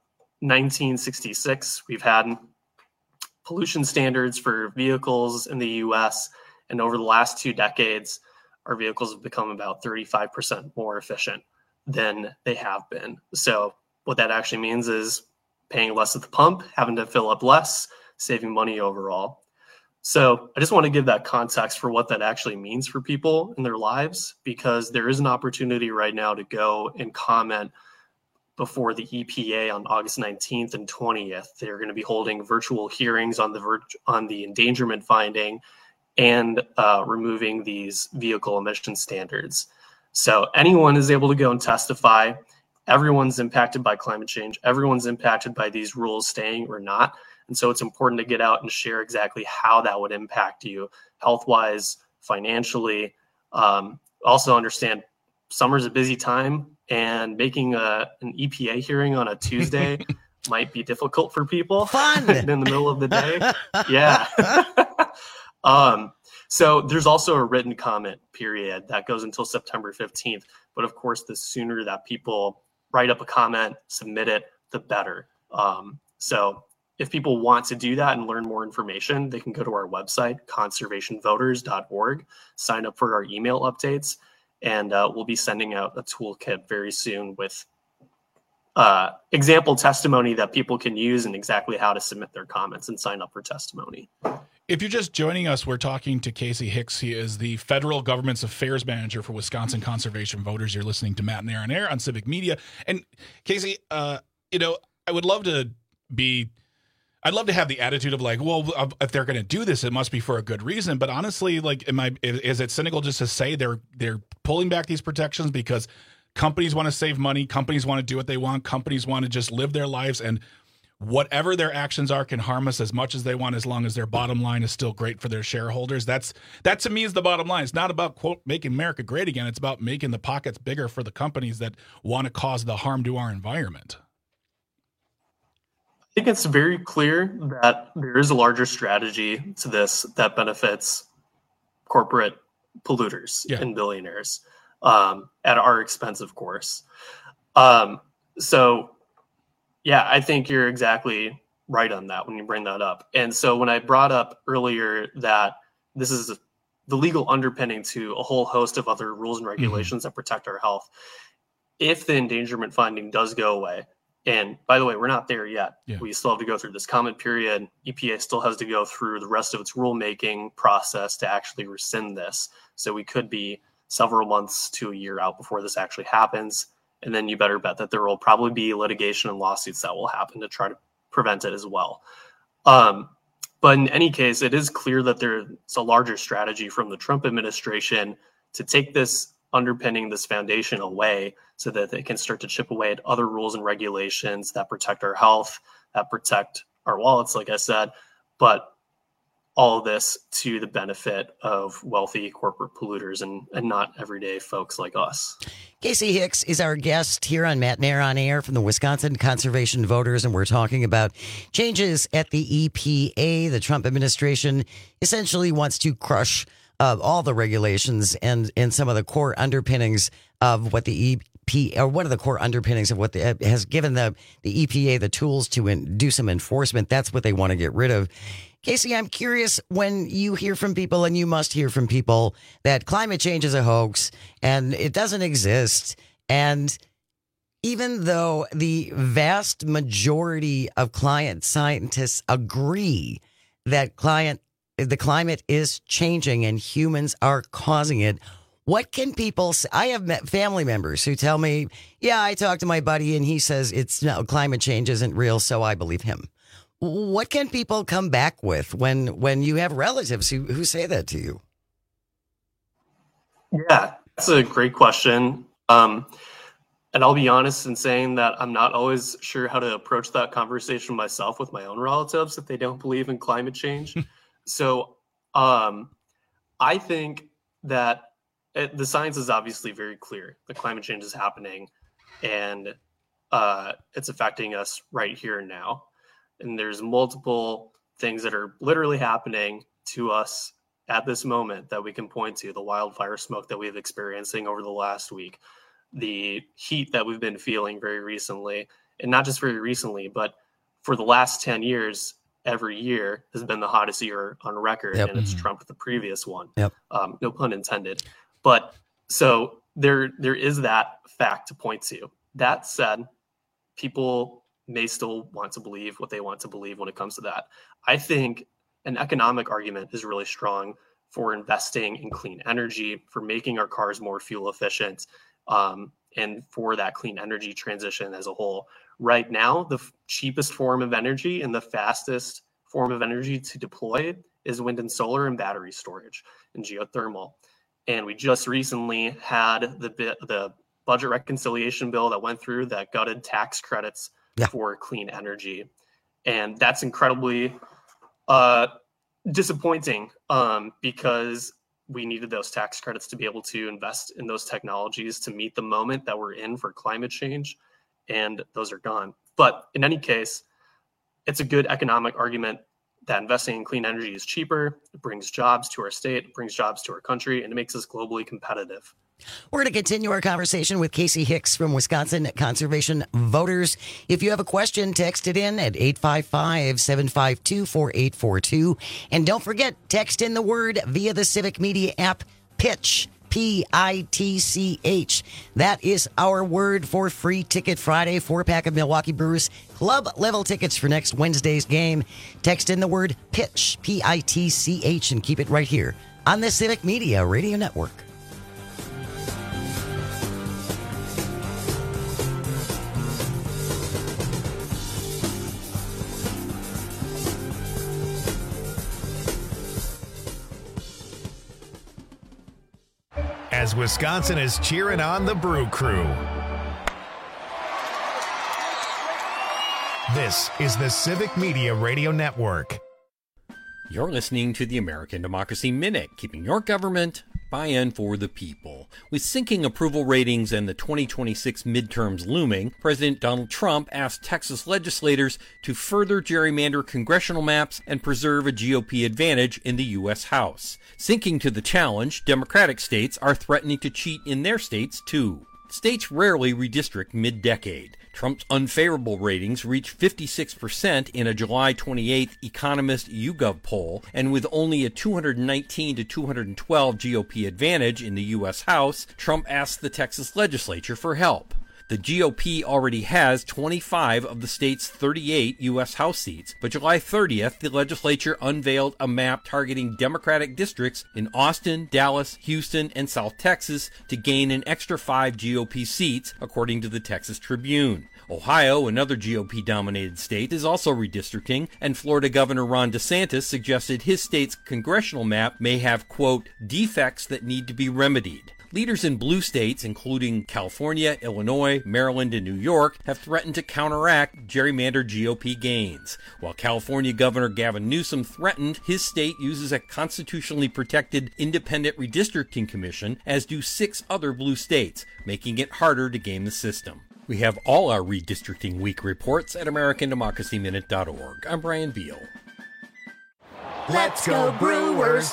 1966, we've had pollution standards for vehicles in the US, and over the last 2 decades, our vehicles have become about 35% more efficient than they have been. So what that actually means is paying less at the pump, having to fill up less, saving money overall. So I just want to give that context for what that actually means for people in their lives, because there is an opportunity right now to go and comment before the EPA on August 19th and 20th. They're going to be holding virtual hearings on the endangerment finding and removing these vehicle emission standards. So anyone is able to go and testify. Everyone's impacted by climate change. Everyone's impacted by these rules staying or not. And so it's important to get out and share exactly how that would impact you health-wise, financially. Also understand summer's a busy time, and making an EPA hearing on a Tuesday might be difficult for people. Fun! In the middle of the day. Yeah. So there's also a written comment period that goes until September 15th. But of course, the sooner that people write up a comment, submit it, the better. So if people want to do that and learn more information, they can go to our website, conservationvoters.org, sign up for our email updates, and we'll be sending out a toolkit very soon with example testimony that people can use and exactly how to submit their comments and sign up for testimony. If you're just joining us, we're talking to Casey Hicks. He is the federal government's affairs manager for Wisconsin Conservation Voters. You're listening to Matt and Aaron Air on Civic Media. And Casey, I would love to I'd love to have the attitude of like, well, if they're going to do this, it must be for a good reason. But honestly, like, is it cynical just to say they're pulling back these protections because companies want to save money, companies want to do what they want, companies want to just live their lives, and whatever their actions are can harm us as much as they want, as long as their bottom line is still great for their shareholders? That to me is the bottom line. It's not about, quote, making America great again. It's about making the pockets bigger for the companies that want to cause the harm to our environment. I think it's very clear that there is a larger strategy to this that benefits corporate polluters and billionaires at our expense, of course. Yeah, I think you're exactly right on that when you bring that up. And so when I brought up earlier that this is the legal underpinning to a whole host of other rules and regulations that protect our health, if the endangerment finding does go away, and by the way, we're not there yet. Yeah. We still have to go through this comment period. EPA still has to go through the rest of its rulemaking process to actually rescind this. So we could be several months to a year out before this actually happens. And then you better bet that there will probably be litigation and lawsuits that will happen to try to prevent it as well. But in any case, it is clear that there's a larger strategy from the Trump administration to take this underpinning, this foundation away so that they can start to chip away at other rules and regulations that protect our health, that protect our wallets, like I said, but all of this to the benefit of wealthy corporate polluters and not everyday folks like us. Casey Hicks is our guest here on Matt Nair on Air from the Wisconsin Conservation Voters, and we're talking about changes at the EPA. The Trump administration essentially wants to crush all the regulations and some of the core underpinnings of what the EPA, or one of the core underpinnings of what has given the EPA the tools to do some enforcement. That's what they want to get rid of. Casey, I'm curious, when you hear from people, and you must hear from people, that climate change is a hoax and it doesn't exist. And even though the vast majority of climate scientists agree that the climate is changing and humans are causing it, what can people say? I have met family members who tell me, yeah, I talked to my buddy and he says climate change isn't real, so I believe him. What can people come back with when you have relatives who say that to you? Yeah, that's a great question. And I'll be honest in saying that I'm not always sure how to approach that conversation myself with my own relatives if they don't believe in climate change. So I think that the science is obviously very clear. The climate change is happening and it's affecting us right here and now. And there's multiple things that are literally happening to us at this moment that we can point to. The wildfire smoke that we've experiencing over the last week, the heat that we've been feeling very recently, and not just very recently, but for the last 10 years, every year has been the hottest year on record, and it's trumped the previous one. No pun intended. But so there is that fact to point to. That said, people may still want to believe what they want to believe when it comes to that. I think an economic argument is really strong for investing in clean energy, for making our cars more fuel efficient, and for that clean energy transition as a whole. Right now, the cheapest form of energy and the fastest form of energy to deploy is wind and solar and battery storage and geothermal. And we just recently had the budget reconciliation bill that went through that gutted tax credits for clean energy. And that's incredibly disappointing because we needed those tax credits to be able to invest in those technologies to meet the moment that we're in for climate change. And those are gone. But in any case, it's a good economic argument that investing in clean energy is cheaper. It brings jobs to our state, it brings jobs to our country, and it makes us globally competitive. We're going to continue our conversation with Casey Hicks from Wisconsin Conservation Voters. If you have a question, text it in at 855-752-4842. And don't forget, text in the word via the Civic Media app, PITCH, PITCH. That is our word for Free Ticket Friday. 4-pack of Milwaukee Brewers club level tickets for next Wednesday's game. Text in the word PITCH, PITCH, and keep it right here on the Civic Media Radio Network. As Wisconsin is cheering on the Brew Crew. This is the Civic Media Radio Network. You're listening to the American Democracy Minute, keeping your government by and for the people. With sinking approval ratings and the 2026 midterms looming, President Donald Trump asked Texas legislators to further gerrymander congressional maps and preserve a GOP advantage in the U.S. House. Sinking to the challenge, Democratic states are threatening to cheat in their states, too. States rarely redistrict mid-decade. Trump's unfavorable ratings reached 56% in a July 28th Economist YouGov poll, and with only a 219 to 212 GOP advantage in the U.S. House, Trump asked the Texas legislature for help. The GOP already has 25 of the state's 38 U.S. House seats, but July 30th, the legislature unveiled a map targeting Democratic districts in Austin, Dallas, Houston, and South Texas to gain an extra 5 GOP seats, according to the Texas Tribune. Ohio, another GOP-dominated state, is also redistricting, and Florida Governor Ron DeSantis suggested his state's congressional map may have, quote, defects that need to be remedied. Leaders in blue states, including California, Illinois, Maryland, and New York, have threatened to counteract gerrymandered GOP gains. While California Governor Gavin Newsom threatened his state uses a constitutionally protected independent redistricting commission, as do 6 other blue states, making it harder to game the system. We have all our Redistricting Week reports at AmericanDemocracyMinute.org. I'm Brian Beal. Let's go Brewers!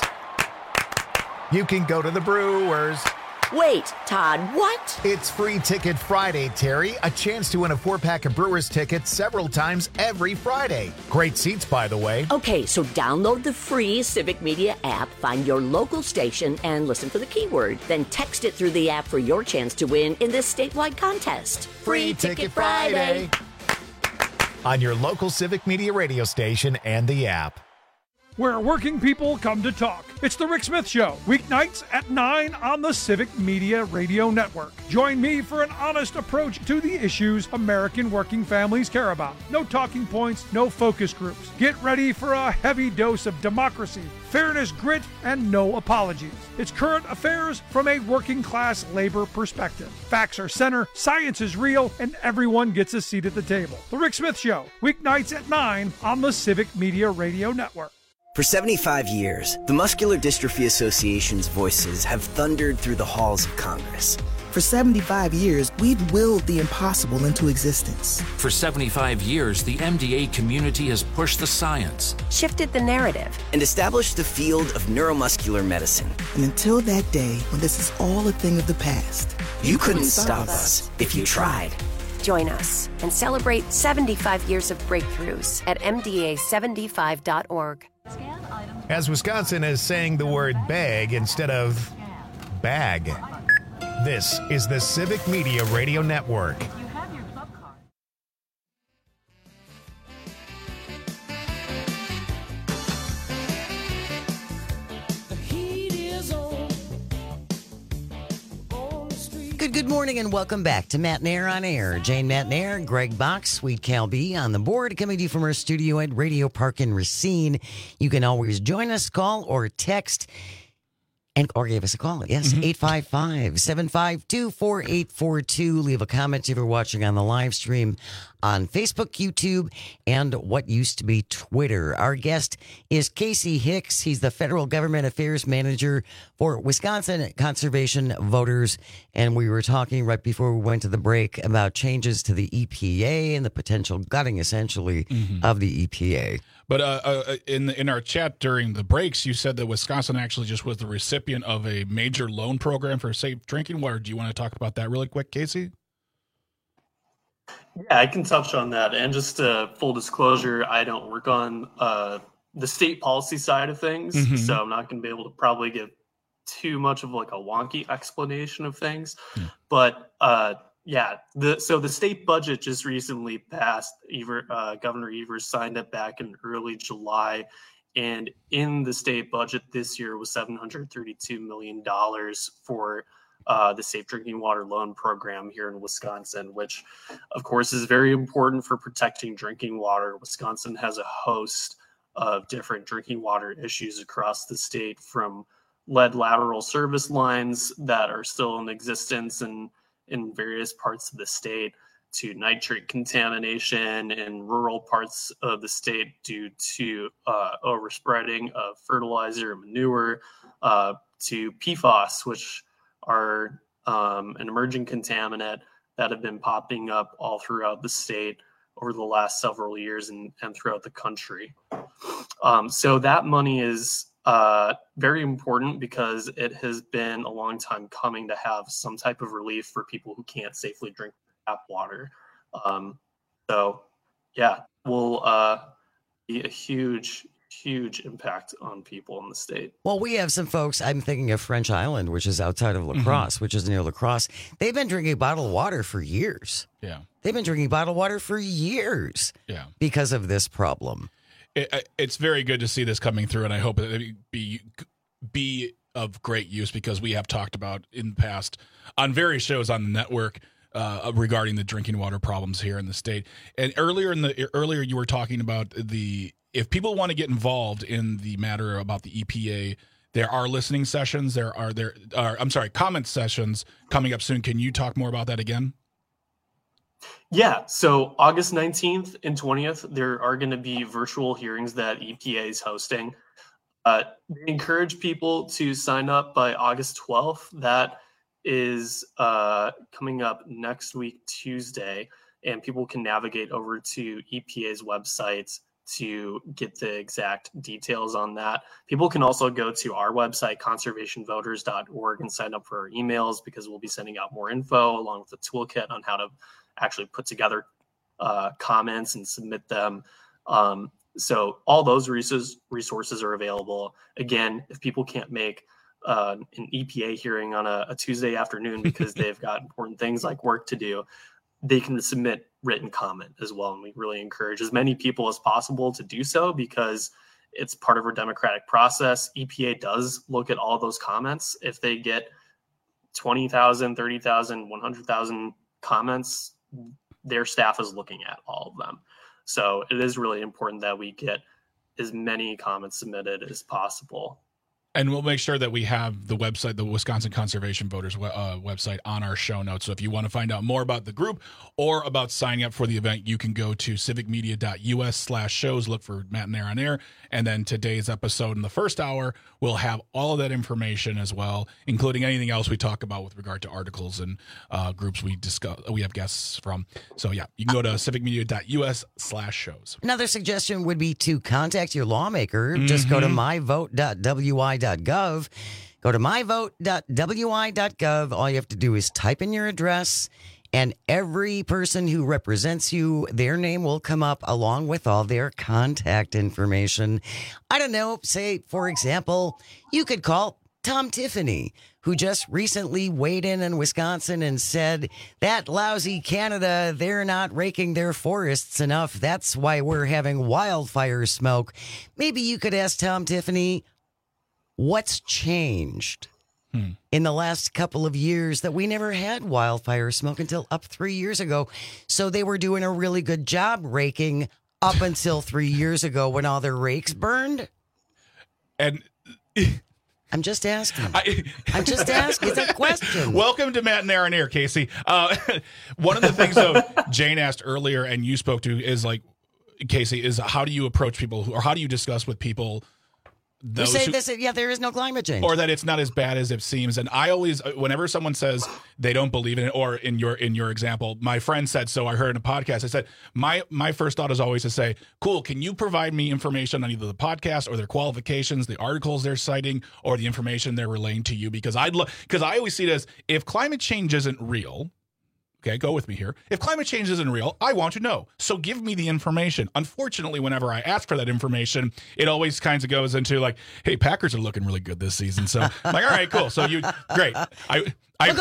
You can go to the Brewers. Wait, Todd, what? It's Free Ticket Friday, Terry. A chance to win a 4-pack of Brewers tickets several times every Friday. Great seats, by the way. Okay, so download the free Civic Media app, find your local station, and listen for the keyword. Then text it through the app for your chance to win in this statewide contest. Free Ticket Friday. On your local Civic Media radio station and the app. Where working people come to talk. It's The Rick Smith Show, weeknights at 9 on the Civic Media Radio Network. Join me for an honest approach to the issues American working families care about. No talking points, no focus groups. Get ready for a heavy dose of democracy, fairness, grit, and no apologies. It's current affairs from a working class labor perspective. Facts are center, science is real, and everyone gets a seat at the table. The Rick Smith Show, weeknights at 9 on the Civic Media Radio Network. For 75 years, the Muscular Dystrophy Association's voices have thundered through the halls of Congress. For 75 years, we've willed the impossible into existence. For 75 years, the MDA community has pushed the science, shifted the narrative, and established the field of neuromuscular medicine. And until that day, when this is all a thing of the past, you couldn't stop us if you tried. Join us and celebrate 75 years of breakthroughs at MDA75.org. As Wisconsin is saying the word bag instead of bag. This is the Civic Media Radio Network. Good morning and welcome back to Matt Nair on Air. Jane Matt Nair, Greg Box, Sweet Cal B on the board, coming to you from our studio at Radio Park in Racine. You can always join us, call or text, or give us a call. Yes, 855-752-4842. Leave a comment if you're watching on the live stream on Facebook, YouTube, and what used to be Twitter. Our guest is Casey Hicks. He's the Federal Government Affairs Manager for Wisconsin Conservation Voters. And we were talking right before we went to the break about changes to the EPA and the potential gutting, essentially, of the EPA. But in our chat during the breaks, you said that Wisconsin actually just was the recipient of a major loan program for safe drinking water. Do you want to talk about that really quick, Casey? Yeah, I can touch on that. And just full disclosure, I don't work on the state policy side of things, so I'm not going to be able to probably give too much of like a wonky explanation of things. But so the state budget just recently passed. Governor Evers signed it back in early July. And in the state budget this year was $732 million for the Safe Drinking Water Loan Program here in Wisconsin, which, of course, is very important for protecting drinking water. Wisconsin has a host of different drinking water issues across the state, from lead lateral service lines that are still in existence in various parts of the state, to nitrate contamination in rural parts of the state due to overspreading of fertilizer and manure, to PFAS, which are an emerging contaminant that have been popping up all throughout the state over the last several years and throughout the country. So that money is very important because it has been a long time coming to have some type of relief for people who can't safely drink tap water. Will be a huge impact on people in the state. Well, we have some folks, I'm thinking of French Island, which is outside of La Crosse, which is near La Crosse. They've been drinking bottled water for years. Yeah. They've been drinking bottled water for years. Yeah. Because of this problem. It's very good to see this coming through, and I hope it be of great use, because we have talked about in the past on various shows on the network regarding the drinking water problems here in the state. And earlier you were talking about if people want to get involved in the matter about the EPA, there are listening sessions. There are comment sessions coming up soon. Can you talk more about that again? Yeah, so August 19th and 20th, there are going to be virtual hearings that EPA is hosting. They encourage people to sign up by August 12th. That is coming up next week, Tuesday, and people can navigate over to EPA's website to get the exact details on that. People can also go to our website, conservationvoters.org, and sign up for our emails, because we'll be sending out more info along with a toolkit on how to actually put together comments and submit them. So all those resources are available. Again, if people can't make an EPA hearing on a Tuesday afternoon because they've got important things like work to do, they can submit written comment as well. And we really encourage as many people as possible to do so, because it's part of our democratic process. EPA does look at all those comments. If they get 20,000, 30,000, 100,000 comments, their staff is looking at all of them. So it is really important that we get as many comments submitted as possible. And we'll make sure that we have the website, the Wisconsin Conservation Voters website, on our show notes. So if you want to find out more about the group or about signing up for the event, you can go to civicmedia.us/shows, look for Matt and Air on Air. And then today's episode in the first hour will have all of that information as well, including anything else we talk about with regard to articles and groups we discuss. We have guests from. So yeah, you can go to civicmedia.us/shows. Another suggestion would be to contact your lawmaker. Just go to myvote.wi.gov. Go to myvote.wi.gov. All you have to do is type in your address, and every person who represents you, their name will come up along with all their contact information. I don't know, say, for example, you could call Tom Tiffany, who just recently weighed in Wisconsin and said, that lousy Canada, they're not raking their forests enough. That's why we're having wildfire smoke. Maybe you could ask Tom Tiffany, what's changed in the last couple of years that we never had wildfire smoke until up 3 years ago? So they were doing a really good job raking up until 3 years ago when all their rakes burned. And I'm just asking. I'm just asking. It's a question. Welcome to Matt and Air on Air, Casey. One of the things, though, Jane asked earlier and you spoke to is, like, Casey, is how do you approach people, or how do you discuss with people who say there is no climate change, or that it's not as bad as it seems? And I always, whenever someone says they don't believe in it, or in your example, my friend said so, I heard in a podcast, I said my first thought is always to say, cool, can you provide me information on either the podcast or their qualifications, the articles they're citing, or the information they're relaying to you? Because I always see it as, if climate change isn't real, okay, go with me here. If climate change isn't real, I want to know. So give me the information. Unfortunately, whenever I ask for that information, it always kind of goes into like, hey, Packers are looking really good this season. So I'm like, all right, cool. So great. I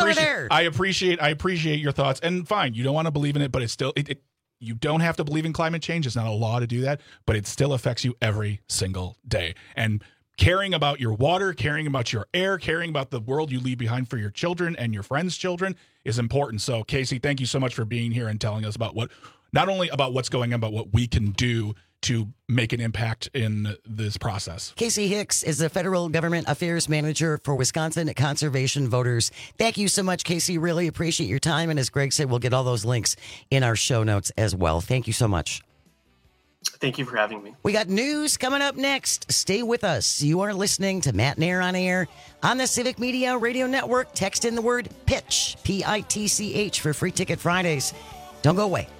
appreciate your thoughts. And fine, you don't want to believe in it, but it's still, you don't have to believe in climate change. It's not a law to do that, but it still affects you every single day. And caring about your water, caring about your air, caring about the world you leave behind for your children and your friends' children is important. So, Casey, thank you so much for being here and telling us about not only about what's going on, but what we can do to make an impact in this process. Casey Hicks is the Federal Government Affairs Manager for Wisconsin Conservation Voters. Thank you so much, Casey. Really appreciate your time. And as Greg said, we'll get all those links in our show notes as well. Thank you so much. Thank you for having me. We got news coming up next. Stay with us. You are listening to Matt and Air on Air on the Civic Media Radio Network. Text in the word PITCH, P-I-T-C-H, for Free Ticket Fridays. Don't go away.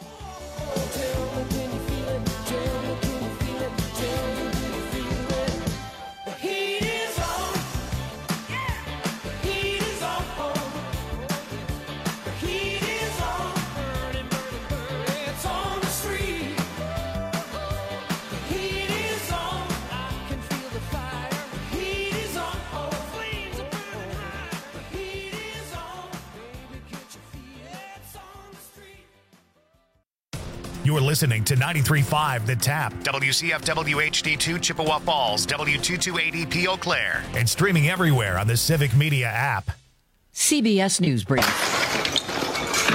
You're listening to 93.5 The Tap, WCFW HD2 Chippewa Falls, W228EP Eau Claire, and streaming everywhere on the Civic Media app. CBS News Brief.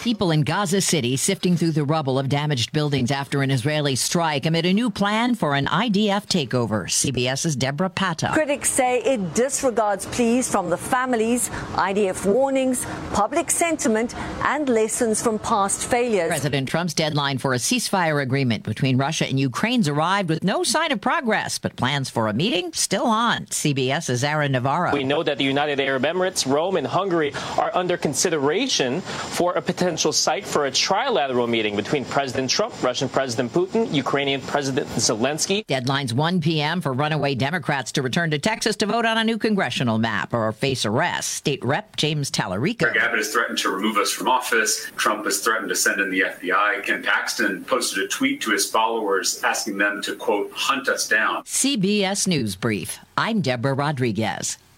People in Gaza City sifting through the rubble of damaged buildings after an Israeli strike amid a new plan for an IDF takeover. CBS's Deborah Patta. Critics say it disregards pleas from the families, IDF warnings, public sentiment, and lessons from past failures. President Trump's deadline for a ceasefire agreement between Russia and Ukraine's arrived with no sign of progress, but plans for a meeting still on. CBS's Aaron Navarro. We know that the United Arab Emirates, Rome, and Hungary are under consideration for a potential site for a trilateral meeting between President Trump, Russian President Putin, Ukrainian President Zelensky. Deadline's 1 p.m. for runaway Democrats to return to Texas to vote on a new congressional map or face arrest. State Rep James Tallarico. Greg Abbott has threatened to remove us from office. Trump has threatened to send in the FBI. Ken Paxton posted a tweet to his followers asking them to, quote, hunt us down. CBS News Brief. I'm Deborah Rodriguez.